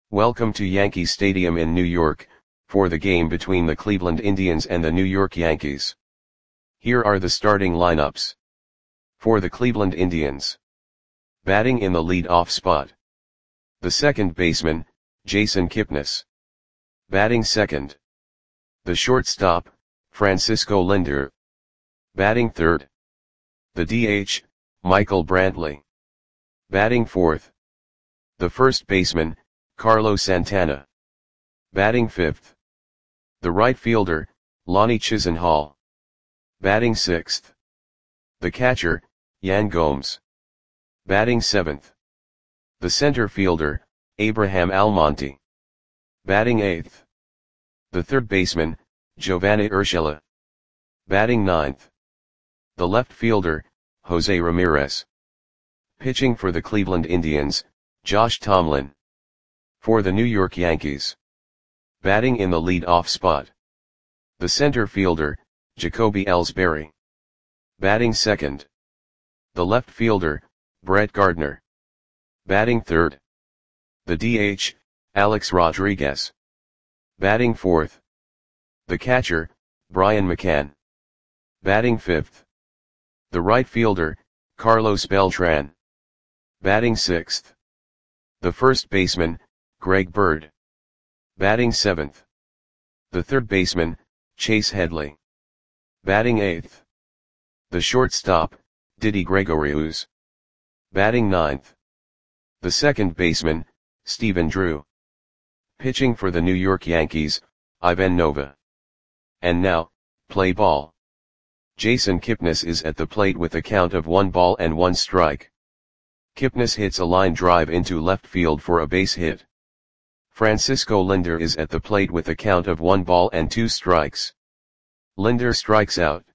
Welcome to Yankee Stadium in New York, for the game between the Cleveland Indians and the New York Yankees. Here are the starting lineups. For the Cleveland Indians. Batting in the lead-off spot. The second baseman, Jason Kipnis. Batting second. The shortstop, Francisco Lindor. Batting third. The DH, Michael Brantley. Batting fourth. The first baseman, Carlos Santana. Batting fifth. The right fielder, Lonnie Chisenhall. Batting sixth. The catcher, Yan Gomes. Batting seventh. The center fielder, Abraham Almonte. Batting eighth. The third baseman, Giovanni Urshela. Batting ninth. The left fielder, Jose Ramirez. Pitching for the Cleveland Indians, Josh Tomlin. For the New York Yankees. Batting in the lead-off spot. The center fielder, Jacoby Ellsbury. Batting second. The left fielder, Brett Gardner. Batting third. The DH, Alex Rodriguez. Batting fourth. The catcher, Brian McCann. Batting fifth. The right fielder, Carlos Beltran. Batting sixth. The first baseman, Greg Bird. Batting seventh. The third baseman, Chase Headley. Batting eighth. The shortstop, Didi Gregorius. Batting ninth. The second baseman, Stephen Drew. Pitching for the New York Yankees, Ivan Nova. And now, play ball. Jason Kipnis is at the plate with a count of 1 strike. Kipnis hits a line drive into left field for a base hit. Francisco Lindor is at the plate with a count of 1 strikes. Lindor strikes out.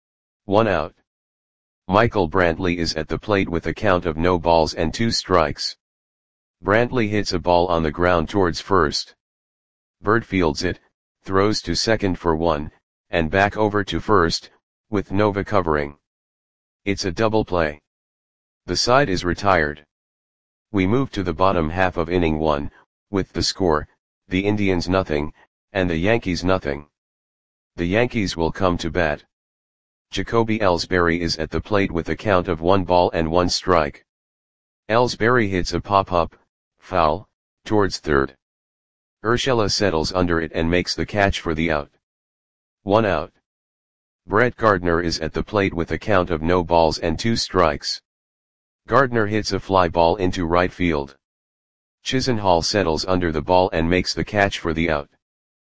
1 out. Michael Brantley is at the plate with a count of 2 strikes. Brantley hits a ball on the ground towards first. Bird fields it, throws to second for 1, and back over to first, with Nova covering. It's a double play. The side is retired. We move to the bottom half of inning 1, with the score, the Indians nothing, and the Yankees nothing. The Yankees will come to bat. Jacoby Ellsbury is at the plate with a count of 1 strike. Ellsbury hits a pop-up, foul, towards third. Urshela settles under it and makes the catch for the out. 1 out. Brett Gardner is at the plate with a count of 2 strikes. Gardner hits a fly ball into right field. Chisenhall settles under the ball and makes the catch for the out.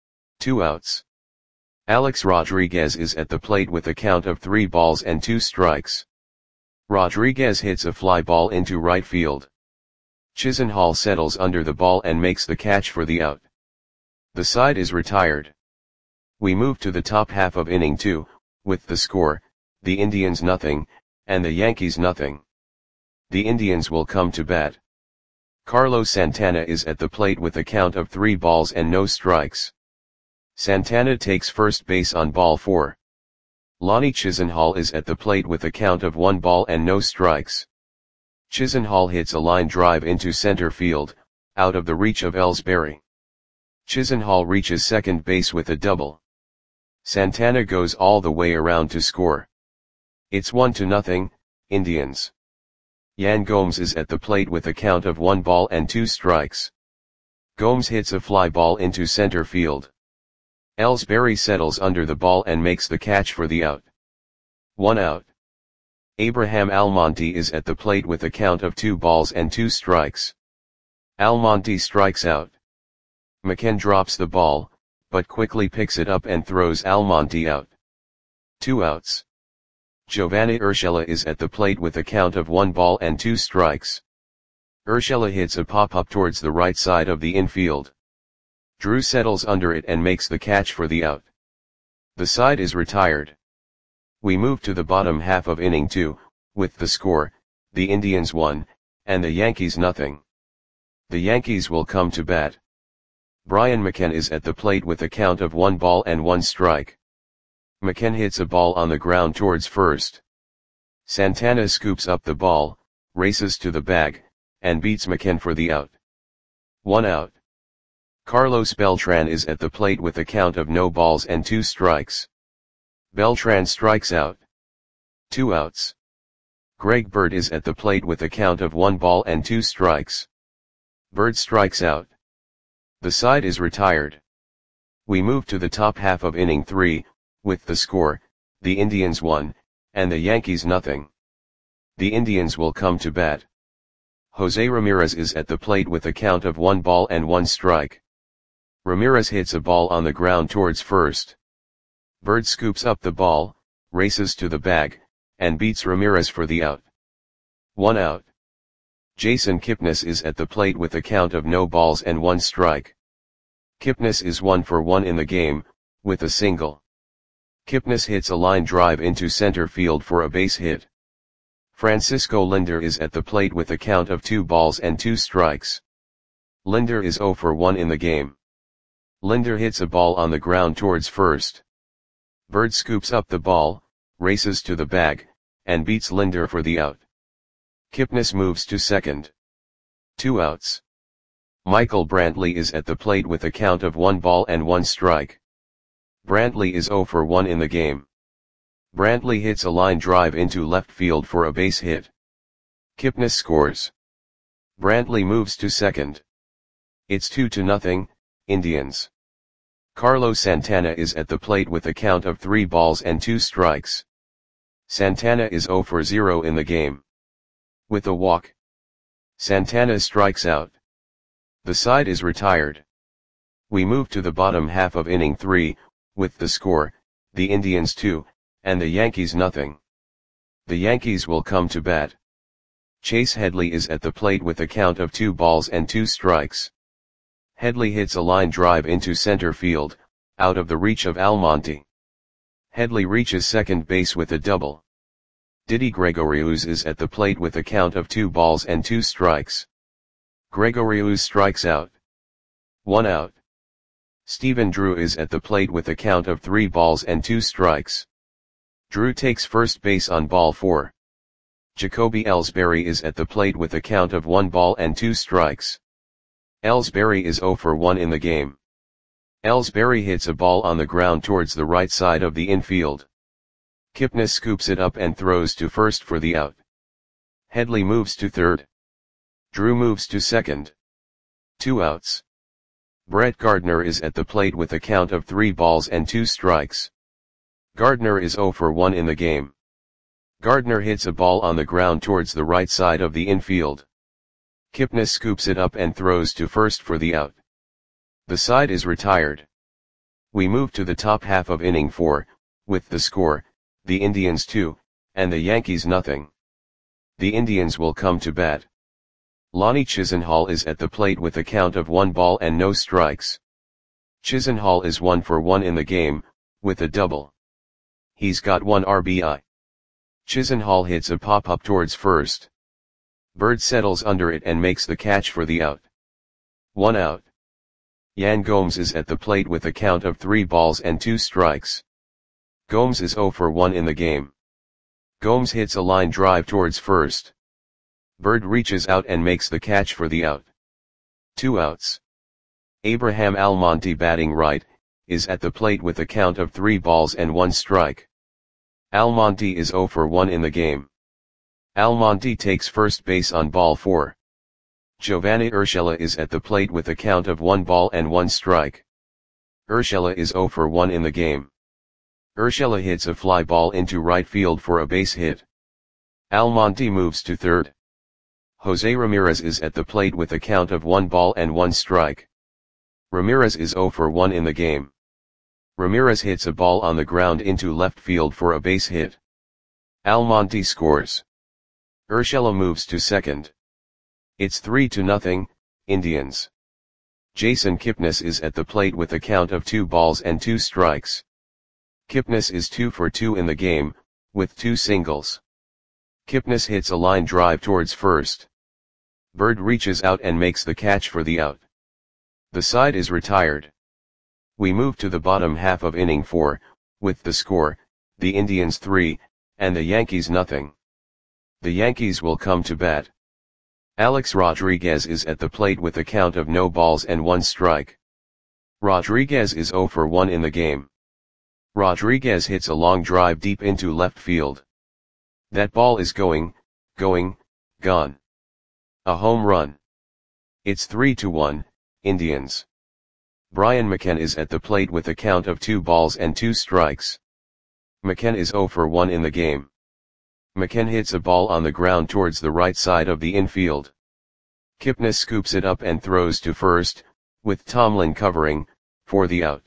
2 outs. Alex Rodriguez is at the plate with a count of 3 strikes. Rodriguez hits a fly ball into right field. Chisenhall settles under the ball and makes the catch for the out. The side is retired. We move to the top half of inning 2, with the score, the Indians nothing, and the Yankees nothing. The Indians will come to bat. Carlos Santana is at the plate with a count of 3 balls and no strikes. Santana takes first base on ball 4. Lonnie Chisenhall is at the plate with a count of 1 ball and no strikes. Chisenhall hits a line drive into center field, out of the reach of Ellsbury. Chisenhall reaches second base with a double. Santana goes all the way around to score. It's 1-0, Indians. Yan Gomes is at the plate with a count of 1 ball and 2 strikes. Gomes hits a fly ball into center field. Ellsbury settles under the ball and makes the catch for the out. 1 out. Abraham Almonte is at the plate with a count of 2 balls and 2 strikes. Almonte strikes out. McCann drops the ball, but quickly picks it up and throws Almonte out. 2 outs. Giovanni Urshela is at the plate with a count of 1 ball and 2 strikes. Urshela hits a pop-up towards the right side of the infield. Drew settles under it and makes the catch for the out. The side is retired. We move to the bottom half of inning 2, with the score, the Indians 1, and the Yankees nothing. The Yankees will come to bat. Brian McCann is at the plate with a count of 1 ball and 1 strike. McCann hits a ball on the ground towards first. Santana scoops up the ball, races to the bag, and beats McCann for the out. 1 out. Carlos Beltran is at the plate with a count of no balls and 2 strikes. Beltran strikes out. 2 outs. Greg Bird is at the plate with a count of 1 ball and 2 strikes. Bird strikes out. The side is retired. We move to the top half of inning 3, with the score, the Indians 1, and the Yankees nothing. The Indians will come to bat. Jose Ramirez is at the plate with a count of 1 ball and 1 strike. Ramirez hits a ball on the ground towards first. Bird scoops up the ball, races to the bag, and beats Ramirez for the out. 1 out. Jason Kipnis is at the plate with a count of no balls and 1 strike. Kipnis is 1 for 1 in the game, with a single. Kipnis hits a line drive into center field for a base hit. Francisco Lindor is at the plate with a count of 2 balls and 2 strikes. Lindor is 0 for 1 in the game. Lindor hits a ball on the ground towards first. Bird scoops up the ball, races to the bag, and beats Lindor for the out. Kipnis moves to second. 2 outs. Michael Brantley is at the plate with a count of 1 ball and 1 strike. Brantley is 0 for 1 in the game. Brantley hits a line drive into left field for a base hit. Kipnis scores. Brantley moves to second. It's 2-0, Indians. Carlos Santana is at the plate with a count of 3 balls and 2 strikes. Santana is 0 for 0 in the game. With a walk, Santana strikes out. The side is retired. We move to the bottom half of inning 3, with the score, the Indians 2, and the Yankees nothing. The Yankees will come to bat. Chase Headley is at the plate with a count of 2 balls and 2 strikes. Headley hits a line drive into center field, out of the reach of Almonte. Headley reaches second base with a double. Didi Gregorius is at the plate with a count of 2 balls and 2 strikes. Gregorius strikes out. 1 out. Stephen Drew is at the plate with a count of 3 balls and 2 strikes. Drew takes first base on ball 4. Jacoby Ellsbury is at the plate with a count of 1 ball and 2 strikes. Ellsbury is 0 for 1 in the game. Ellsbury hits a ball on the ground towards the right side of the infield. Kipnis scoops it up and throws to first for the out. Headley moves to third. Drew moves to second. 2 outs. Brett Gardner is at the plate with a count of 3 balls and 2 strikes. Gardner is 0 for 1 in the game. Gardner hits a ball on the ground towards the right side of the infield. Kipnis scoops it up and throws to first for the out. The side is retired. We move to the top half of inning 4, with the score, the Indians 2, and the Yankees nothing. The Indians will come to bat. Lonnie Chisenhall is at the plate with a count of 1 ball and no strikes. Chisenhall is 1 for 1 in the game, with a double. He's got 1 RBI. Chisenhall hits a pop-up towards first. Bird settles under it and makes the catch for the out. 1 out. Yan Gomes is at the plate with a count of 3 balls and 2 strikes. Gomes is 0 for 1 in the game. Gomes hits a line drive towards first. Bird reaches out and makes the catch for the out. 2 outs. Abraham Almonte, batting right, is at the plate with a count of 3 balls and 1 strike. Almonte is 0 for 1 in the game. Almonte takes first base on ball 4. Giovanni Urshela is at the plate with a count of 1 ball and 1 strike. Urshela is 0 for 1 in the game. Urshela hits a fly ball into right field for a base hit. Almonte moves to third. Jose Ramirez is at the plate with a count of 1 ball and 1 strike. Ramirez is 0 for 1 in the game. Ramirez hits a ball on the ground into left field for a base hit. Almonte scores. Urshela moves to second. It's 3-0, Indians. Jason Kipnis is at the plate with a count of 2 balls and 2 strikes. Kipnis is 2 for 2 in the game, with 2 singles. Kipnis hits a line drive towards first. Bird reaches out and makes the catch for the out. The side is retired. We move to the bottom half of inning 4, with the score, the Indians 3, and the Yankees nothing. The Yankees will come to bat. Alex Rodriguez is at the plate with a count of no balls and 1 strike. Rodriguez is 0 for 1 in the game. Rodriguez hits a long drive deep into left field. That ball is gone. A home run. It's 3-1, Indians. Brian McCann is at the plate with a count of 2 balls and 2 strikes. McCann is 0 for 1 in the game. McCann hits a ball on the ground towards the right side of the infield. Kipnis scoops it up and throws to first, with Tomlin covering, for the out.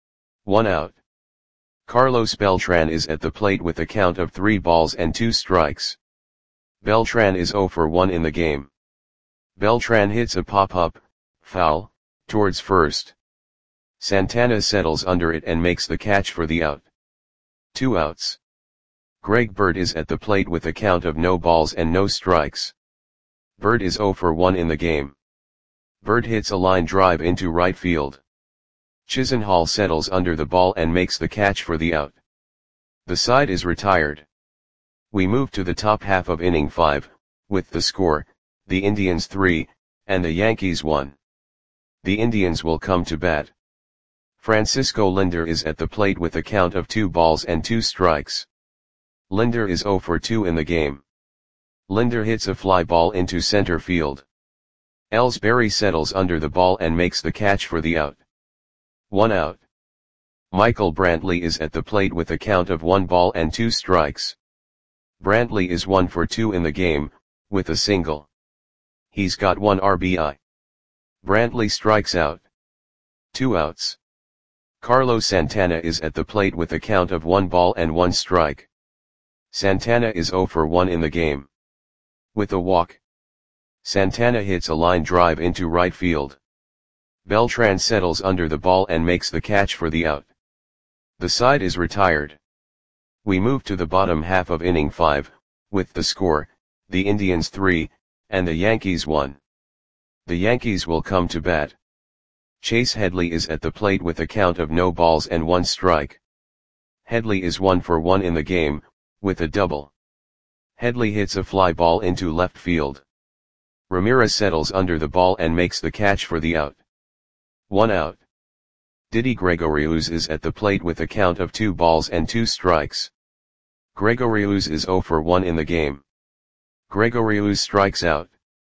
1 out. Carlos Beltran is at the plate with a count of 3 balls and 2 strikes. Beltran is 0 for 1 in the game. Beltran hits a pop-up, foul, towards first. Santana settles under it and makes the catch for the out. 2 outs. Greg Bird is at the plate with a count of no balls and no strikes. Bird is 0 for 1 in the game. Bird hits a line drive into right field. Chisenhall settles under the ball and makes the catch for the out. The side is retired. We move to the top half of inning 5, with the score, the Indians 3, and the Yankees 1. The Indians will come to bat. Francisco Linder is at the plate with a count of 2 balls and 2 strikes. Linder is 0 for 2 in the game. Linder hits a fly ball into center field. Ellsbury settles under the ball and makes the catch for the out. 1 out. Michael Brantley is at the plate with a count of 1 ball and 2 strikes. Brantley is 1 for 2 in the game, with a single. He's got 1 RBI. Brantley strikes out. 2 outs. Carlos Santana is at the plate with a count of 1 ball and 1 strike. Santana is 0 for 1 in the game. With a walk. Santana hits a line drive into right field. Beltran settles under the ball and makes the catch for the out. The side is retired. We move to the bottom half of inning 5, with the score, the Indians 3, and the Yankees 1. The Yankees will come to bat. Chase Headley is at the plate with a count of no balls and 1 strike. Headley is 1 for 1 in the game, with a double. Headley hits a fly ball into left field. Ramirez settles under the ball and makes the catch for the out. 1 out. Didi Gregorius is at the plate with a count of 2 balls and 2 strikes. Gregorius is 0 for 1 in the game. Gregorius strikes out.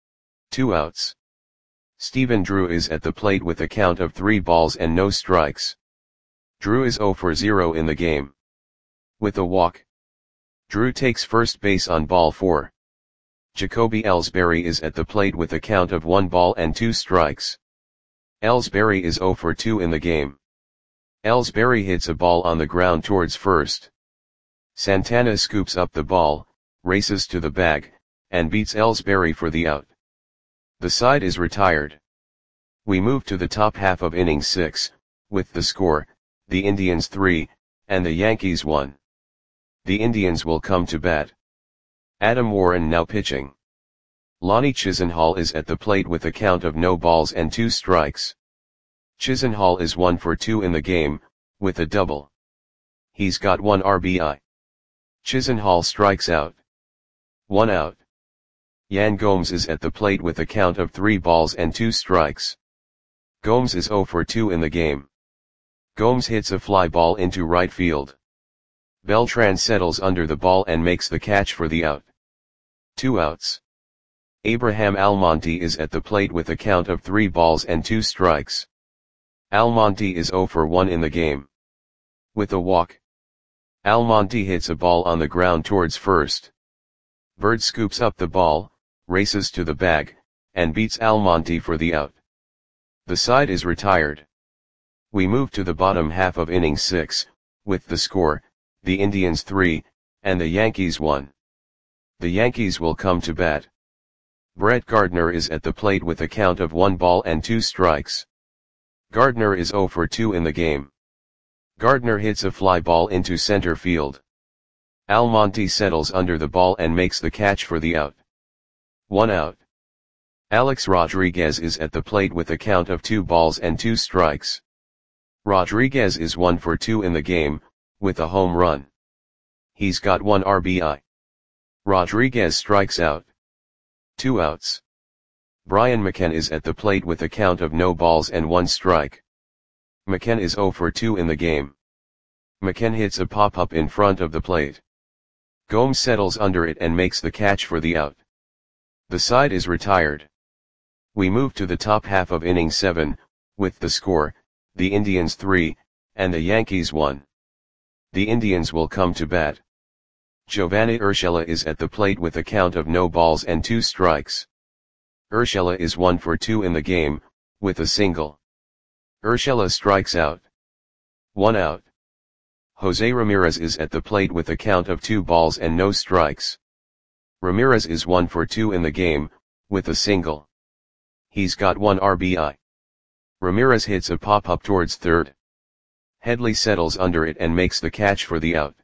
2 outs. Stephen Drew is at the plate with a count of 3 balls and no strikes. Drew is 0 for 0 in the game. With a walk. Drew takes first base on ball 4. Jacoby Ellsbury is at the plate with a count of 1 ball and 2 strikes. Ellsbury is 0 for 2 in the game. Ellsbury hits a ball on the ground towards first. Santana scoops up the ball, races to the bag, and beats Ellsbury for the out. The side is retired. We move to the top half of inning 6, with the score, the Indians 3, and the Yankees 1. The Indians will come to bat. Adam Warren now pitching. Lonnie Chisenhall is at the plate with a count of no balls and 2 strikes. Chisenhall is 1 for 2 in the game, with a double. He's got 1 RBI. Chisenhall strikes out. 1 out. Yan Gomes is at the plate with a count of 3 balls and 2 strikes. Gomes is 0 for 2 in the game. Gomes hits a fly ball into right field. Beltran settles under the ball and makes the catch for the out. 2 outs. Abraham Almonte is at the plate with a count of 3 balls and 2 strikes. Almonte is 0 for 1 in the game. With a walk. Almonte hits a ball on the ground towards first. Bird scoops up the ball, races to the bag, and beats Almonte for the out. The side is retired. We move to the bottom half of inning 6, with the score, the Indians 3, and the Yankees 1. The Yankees will come to bat. Brett Gardner is at the plate with a count of 1 ball and 2 strikes. Gardner is 0 for 2 in the game. Gardner hits a fly ball into center field. Almonte settles under the ball and makes the catch for the out. 1 out. Alex Rodriguez is at the plate with a count of 2 balls and 2 strikes. Rodriguez is 1 for 2 in the game, with a home run. He's got 1 RBI. Rodriguez strikes out. 2 outs. Brian McCann is at the plate with a count of no balls and 1 strike. McKen is 0 for 2 in the game. McKen hits a pop-up in front of the plate. Gomes settles under it and makes the catch for the out. The side is retired. We move to the top half of inning 7, with the score, the Indians 3, and the Yankees 1. The Indians will come to bat. Giovanni Urshela is at the plate with a count of no balls and 2 strikes. Urshela is 1 for 2 in the game, with a single. Urshela strikes out. 1 out. Jose Ramirez is at the plate with a count of 2 balls and no strikes. Ramirez is 1 for 2 in the game, with a single. He's got 1 RBI. Ramirez hits a pop-up towards third. Headley settles under it and makes the catch for the out.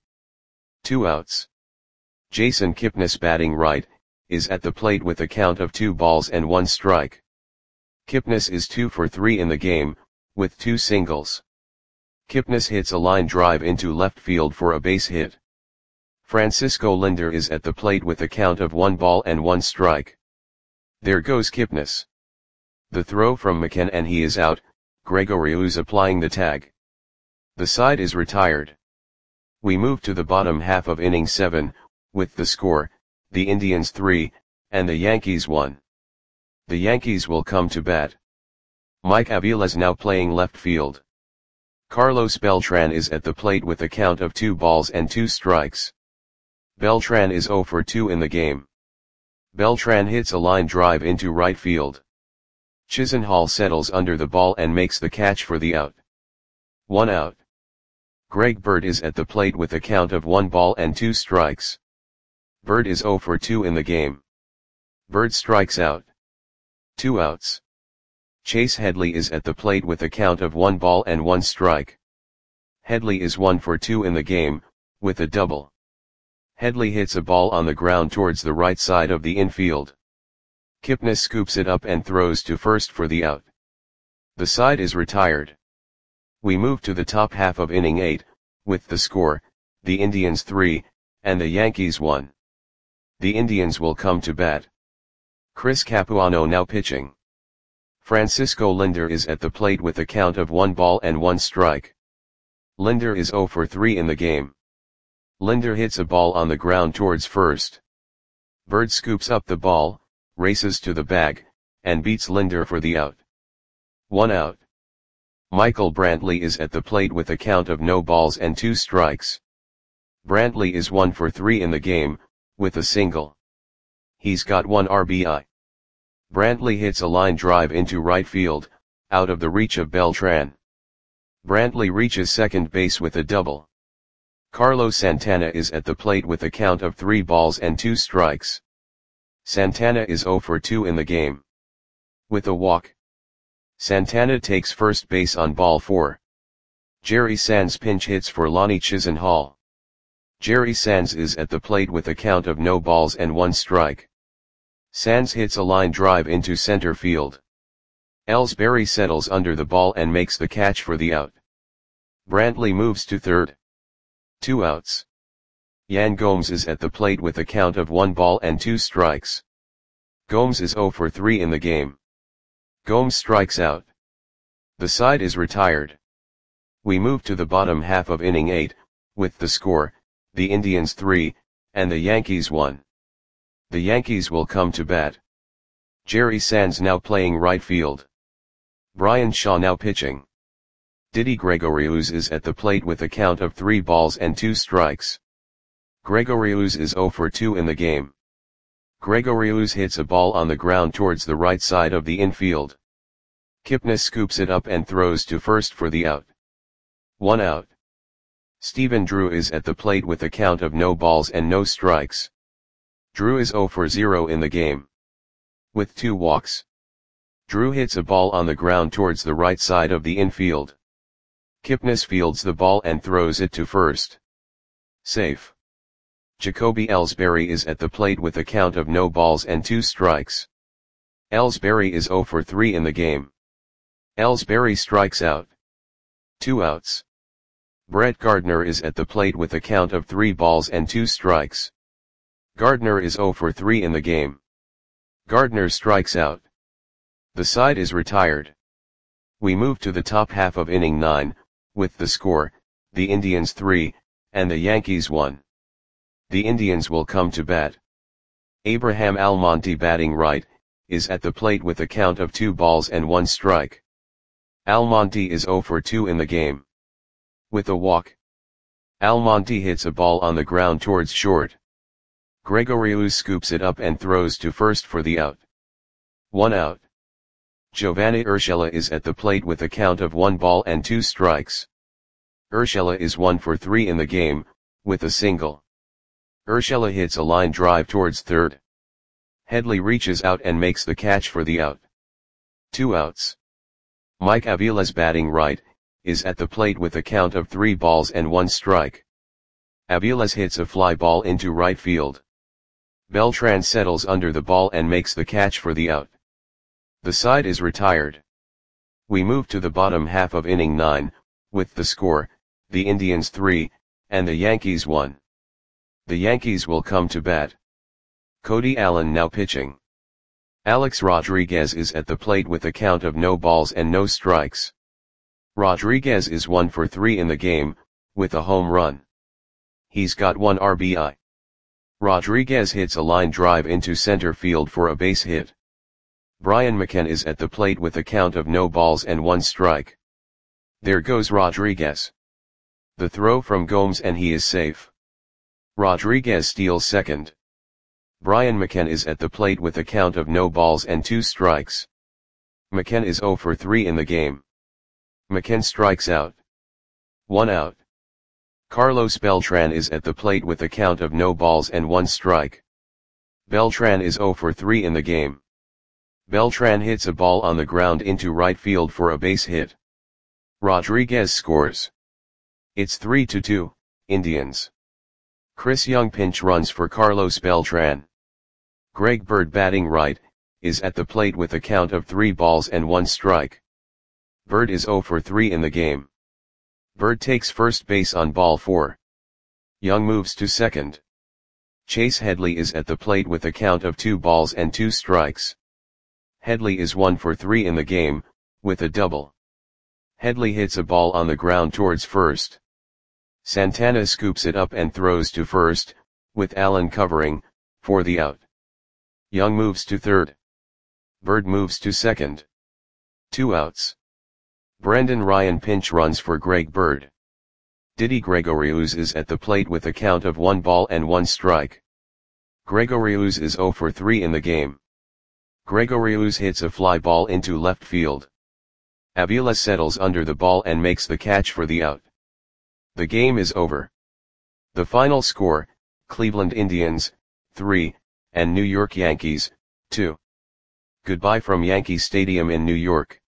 2 outs. Jason Kipnis, batting right, is at the plate with a count of 2 balls and 1 strike. Kipnis is 2 for 3 in the game, with 2 singles. Kipnis hits a line drive into left field for a base hit. Francisco Linder is at the plate with a count of 1 ball and 1 strike. There goes Kipnis. The throw from McKen and he is out, Gregorius applying the tag. The side is retired. We move to the bottom half of inning 7, with the score, the Indians 3, and the Yankees 1. The Yankees will come to bat. Mike Avila's now playing left field. Carlos Beltran is at the plate with a count of 2 balls and 2 strikes. Beltran is 0 for 2 in the game. Beltran hits a line drive into right field. Chisenhall settles under the ball and makes the catch for the out. 1 out. Greg Bird is at the plate with a count of 1 ball and 2 strikes. Bird is 0 for 2 in the game. Bird strikes out. 2 outs. Chase Headley is at the plate with a count of 1 ball and 1 strike. Headley is 1 for 2 in the game, with a double. Headley hits a ball on the ground towards the right side of the infield. Kipnis scoops it up and throws to first for the out. The side is retired. We move to the top half of inning 8, with the score, the Indians 3, and the Yankees 1. The Indians will come to bat. Chris Capuano now pitching. Francisco Linder is at the plate with a count of 1 ball and 1 strike. Linder is 0 for 3 in the game. Linder hits a ball on the ground towards first. Bird scoops up the ball, races to the bag, and beats Linder for the out. 1 out. Michael Brantley is at the plate with a count of no balls and 2 strikes. Brantley is 1 for 3 in the game, with a single. He's got 1 RBI. Brantley hits a line drive into right field, out of the reach of Beltran. Brantley reaches second base with a double. Carlos Santana is at the plate with a count of 3 balls and 2 strikes. Santana is 0 for 2 in the game. With a walk. Santana takes first base on ball 4. Jerry Sands pinch hits for Lonnie Chisenhall. Jerry Sands is at the plate with a count of no balls and 1 strike. Sands hits a line drive into center field. Ellsbury settles under the ball and makes the catch for the out. Brantley moves to third. 2 outs. Yan Gomes is at the plate with a count of 1 ball and 2 strikes. Gomes is 0 for 3 in the game. Gomes strikes out. The side is retired. We move to the bottom half of inning 8, with the score, the Indians 3, and the Yankees 1. The Yankees will come to bat. Jerry Sands now playing right field. Brian Shaw now pitching. Didi Gregorius is at the plate with a count of 3 balls and 2 strikes. Gregorius is 0 for 2 in the game. Gregorius hits a ball on the ground towards the right side of the infield. Kipnis scoops it up and throws to first for the out. 1 out. Stephen Drew is at the plate with a count of no balls and no strikes. Drew is 0 for 0 in the game. With 2 walks. Drew hits a ball on the ground towards the right side of the infield. Kipnis fields the ball and throws it to first. Safe. Jacoby Ellsbury is at the plate with a count of no balls and 2 strikes. Ellsbury is 0 for 3 in the game. Ellsbury strikes out. 2 outs. Brett Gardner is at the plate with a count of 3 balls and 2 strikes. Gardner is 0 for 3 in the game. Gardner strikes out. The side is retired. We move to the top half of inning 9, with the score, the Indians 3, and the Yankees 1. The Indians will come to bat. Abraham Almonte, batting right, is at the plate with a count of 2 balls and 1 strike. Almonte is 0 for 2 in the game. With a walk, Almonte hits a ball on the ground towards short. Gregorius scoops it up and throws to first for the out. 1 out. Giovanni Urshela is at the plate with a count of 1 ball and 2 strikes. Urshela is 1 for 3 in the game, with a single. Urshela hits a line drive towards third. Headley reaches out and makes the catch for the out. 2 outs. Mike Aviles, batting right, is at the plate with a count of 3 balls and 1 strike. Aviles hits a fly ball into right field. Beltran settles under the ball and makes the catch for the out. The side is retired. We move to the bottom half of inning 9, with the score, the Indians 3, and the Yankees 1. The Yankees will come to bat. Cody Allen now pitching. Alex Rodriguez is at the plate with a count of no balls and no strikes. Rodriguez is 1 for 3 in the game, with a home run. He's got 1 RBI. Rodriguez hits a line drive into center field for a base hit. Brian McCann is at the plate with a count of no balls and 1 strike. There goes Rodriguez. The throw from Gomes and he is safe. Rodriguez steals second. Brian McCann is at the plate with a count of no balls and 2 strikes. McCann is 0 for 3 in the game. McCann strikes out. 1 out. Carlos Beltran is at the plate with a count of no balls and 1 strike. Beltran is 0 for 3 in the game. Beltran hits a ball on the ground into right field for a base hit. Rodriguez scores. It's 3-2, Indians. Chris Young pinch runs for Carlos Beltran. Greg Bird, batting right, is at the plate with a count of 3 balls and 1 strike. Bird is 0 for 3 in the game. Bird takes first base on ball 4. Young moves to second. Chase Headley is at the plate with a count of 2 balls and 2 strikes. Headley is 1 for 3 in the game, with a double. Headley hits a ball on the ground towards first. Santana scoops it up and throws to first, with Allen covering, for the out. Young moves to third. Bird moves to second. 2 outs. Brendan Ryan pinch runs for Greg Bird. Didi Gregorius is at the plate with a count of 1 ball and 1 strike. Gregorius is 0 for 3 in the game. Gregorius hits a fly ball into left field. Aviles settles under the ball and makes the catch for the out. The game is over. The final score, Cleveland Indians, 3, and New York Yankees, 2. Goodbye from Yankee Stadium in New York.